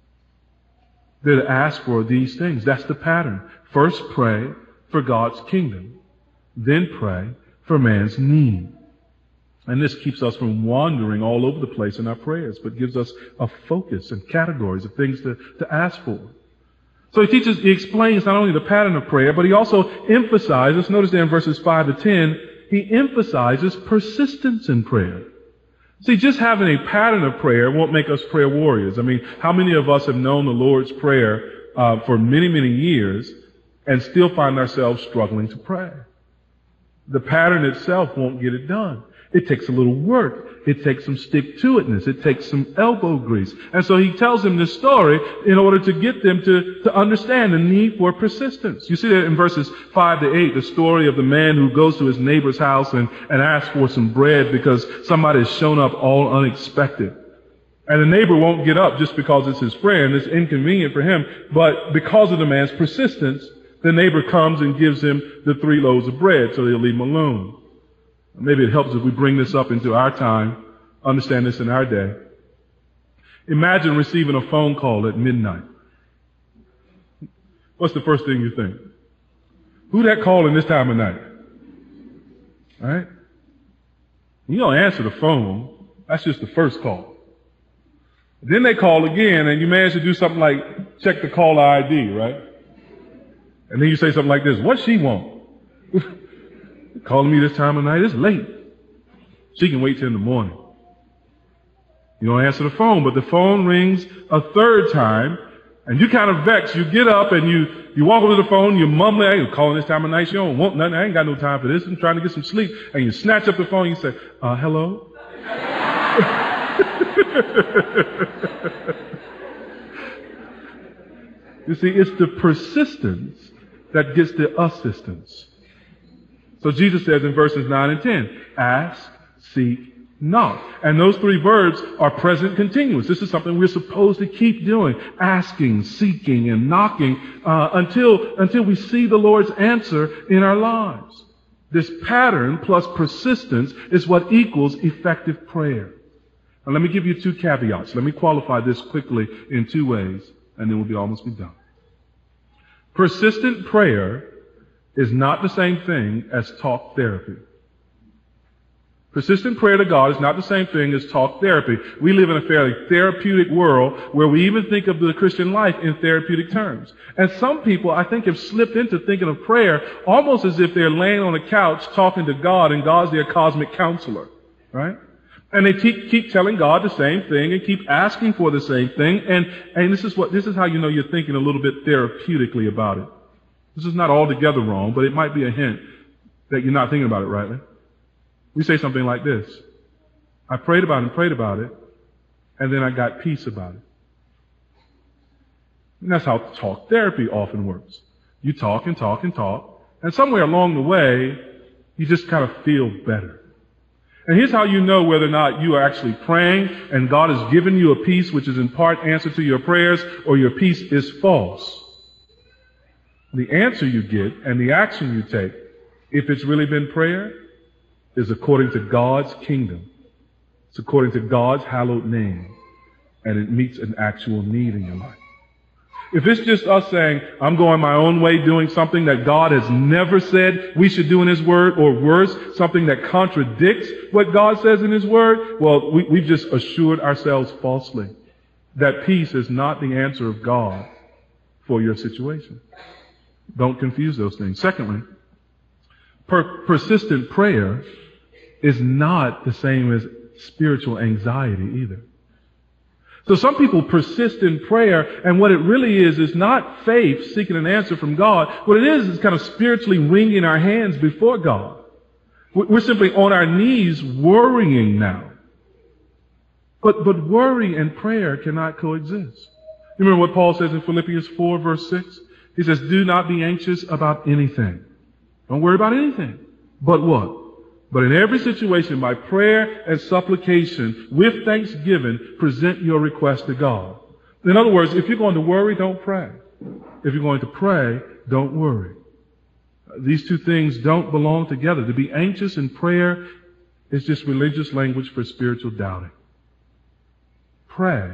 They're to ask for these things. That's the pattern. First pray for God's kingdom, then pray for man's need. And this keeps us from wandering all over the place in our prayers, but gives us a focus and categories of things to ask for. So he explains not only the pattern of prayer, but he also emphasizes, notice there in verses 5 to 10, he emphasizes persistence in prayer. See, just having a pattern of prayer won't make us prayer warriors. I mean, how many of us have known the Lord's Prayer for many, many years and still find ourselves struggling to pray? The pattern itself won't get it done. It takes a little work. It takes some stick-to-itness. It takes some elbow grease. And so he tells them this story in order to get them to understand the need for persistence. You see that in verses 5 to 8, the story of the man who goes to his neighbor's house and asks for some bread because somebody has shown up all unexpected. And the neighbor won't get up just because it's his friend. It's inconvenient for him. But because of the man's persistence, the neighbor comes and gives him the 3 loaves of bread, so he'll leave him alone. Maybe it helps if we bring this up into our time, understand this in our day. Imagine receiving a phone call at midnight. What's the first thing you think? Who that calling this time of night? All right? You don't answer the phone. That's just the first call. Then they call again, and you manage to do something like check the caller ID, right? And then you say something like this, what she want? Calling me this time of night, it's late. She can wait till in the morning. You don't answer the phone, but the phone rings a third time, and you kind of vex. You get up and you walk over to the phone, you mumble, I ain't calling this time of night, she don't want nothing, I ain't got no time for this, I'm trying to get some sleep. And you snatch up the phone, and you say, hello? You see, it's the persistence that gets the assistance. So Jesus says in verses 9 and 10, ask, seek, knock. And those 3 verbs are present continuous. This is something we're supposed to keep doing. Asking, seeking, and knocking until we see the Lord's answer in our lives. This pattern plus persistence is what equals effective prayer. Now let me give you 2 caveats. Let me qualify this quickly in 2 ways, and then we'll be almost done. Persistent prayer is not the same thing as talk therapy. Persistent prayer to God is not the same thing as talk therapy. We live in a fairly therapeutic world where we even think of the Christian life in therapeutic terms. And some people, I think, have slipped into thinking of prayer almost as if they're laying on a couch talking to God and God's their cosmic counselor, right? And they keep telling God the same thing and keep asking for the same thing. And this is how you know you're thinking a little bit therapeutically about it. This is not altogether wrong, but it might be a hint that you're not thinking about it rightly. We say something like this. I prayed about it, and then I got peace about it. And that's how talk therapy often works. You talk and talk and talk, and somewhere along the way, you just kind of feel better. And here's how you know whether or not you are actually praying and God has given you a peace which is in part answer to your prayers, or your peace is false. The answer you get and the action you take, if it's really been prayer, is according to God's kingdom. It's according to God's hallowed name. And it meets an actual need in your life. If it's just us saying, I'm going my own way doing something that God has never said we should do in His Word, or worse, something that contradicts what God says in His Word, well, we've just assured ourselves falsely that peace is not the answer of God for your situation. Don't confuse those things. Secondly, persistent prayer is not the same as spiritual anxiety either. So some people persist in prayer, and what it really is not faith seeking an answer from God. What it is kind of spiritually wringing our hands before God. We're simply on our knees worrying now. But worry and prayer cannot coexist. You remember what Paul says in Philippians 4, verse 6? He says, do not be anxious about anything. Don't worry about anything. But what? But in every situation, by prayer and supplication, with thanksgiving, present your request to God. In other words, if you're going to worry, don't pray. If you're going to pray, don't worry. These two things don't belong together. To be anxious in prayer is just religious language for spiritual doubting. Pray.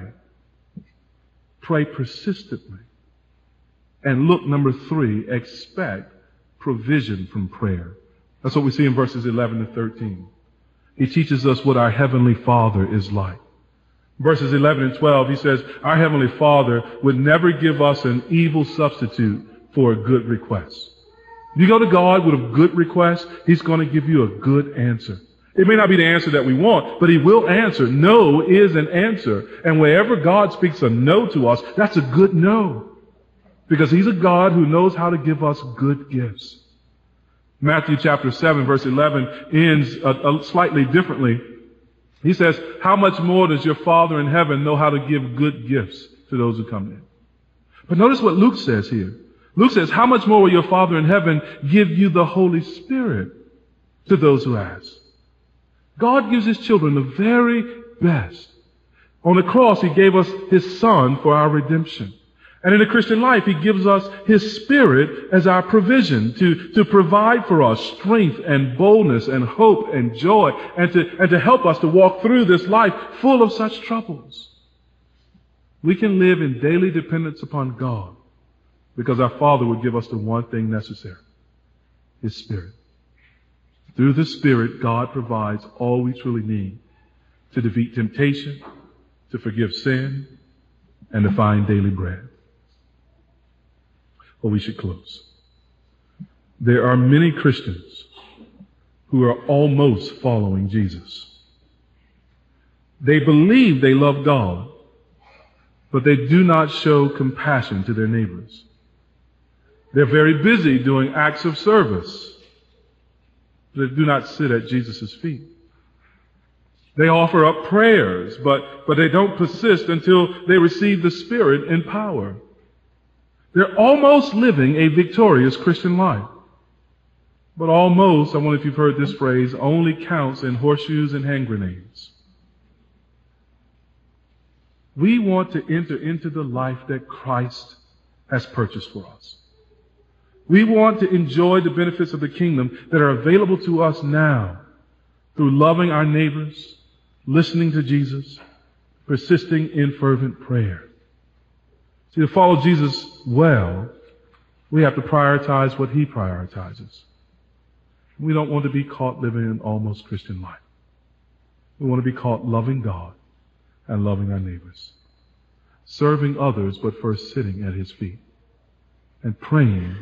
Pray persistently. And look, number 3, expect provision from prayer. That's what we see in verses 11 to 13. He teaches us what our Heavenly Father is like. Verses 11 and 12, he says, our Heavenly Father would never give us an evil substitute for a good request. If you go to God with a good request, He's going to give you a good answer. It may not be the answer that we want, but He will answer. No is an answer. And wherever God speaks a no to us, that's a good no. Because He's a God who knows how to give us good gifts. Matthew chapter 7, verse 11 ends slightly differently. He says, how much more does your Father in heaven know how to give good gifts to those who come in? But notice what Luke says here. Luke says, how much more will your Father in heaven give you the Holy Spirit to those who ask? God gives His children the very best. On the cross, He gave us His Son for our redemption. And in the Christian life, He gives us His Spirit as our provision to provide for us strength and boldness and hope and joy and to help us to walk through this life full of such troubles. We can live in daily dependence upon God because our Father would give us the one thing necessary, His Spirit. Through the Spirit, God provides all we truly need to defeat temptation, to forgive sin, and to find daily bread. Well, we should close. There are many Christians who are almost following Jesus. They believe they love God, but they do not show compassion to their neighbors. They're very busy doing acts of service. They do not sit at Jesus' feet. They offer up prayers, but they don't persist until they receive the Spirit in power. They're almost living a victorious Christian life. But almost, I wonder if you've heard this phrase, only counts in horseshoes and hand grenades. We want to enter into the life that Christ has purchased for us. We want to enjoy the benefits of the kingdom that are available to us now through loving our neighbors, listening to Jesus, persisting in fervent prayer. See, to follow Jesus well, we have to prioritize what He prioritizes. We don't want to be caught living an almost Christian life. We want to be caught loving God and loving our neighbors, serving others, but first sitting at His feet and praying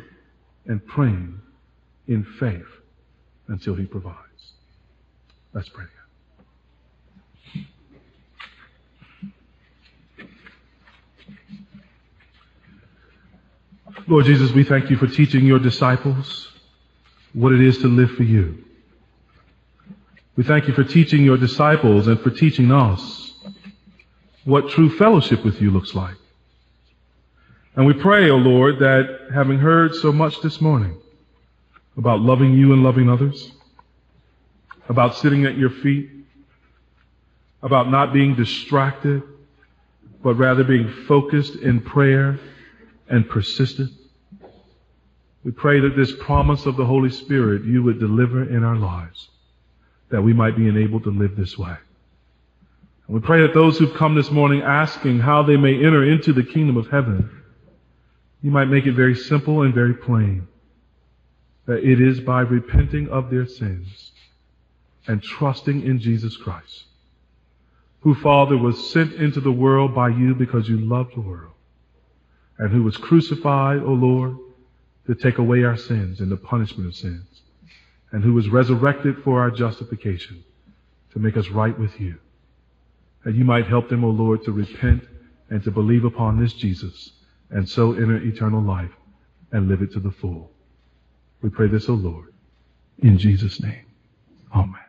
in faith until He provides. Let's pray. Lord Jesus, we thank You for teaching Your disciples what it is to live for You. We thank You for teaching Your disciples and for teaching us what true fellowship with You looks like. And we pray, O Lord, that having heard so much this morning about loving You and loving others, about sitting at your feet, about not being distracted, but rather being focused in prayer and persistent. We pray that this promise of the Holy Spirit you would deliver in our lives, that we might be enabled to live this way. And we pray that those who've come this morning asking how they may enter into the kingdom of heaven, you might make it very simple and very plain, that it is by repenting of their sins and trusting in Jesus Christ, who, Father, was sent into the world by you because you loved the world, and who was crucified, O Lord, to take away our sins and the punishment of sins, and who was resurrected for our justification, to make us right with you. That you might help them, O Lord, to repent and to believe upon this Jesus, and so enter eternal life and live it to the full. We pray this, O Lord, in Jesus' name. Amen.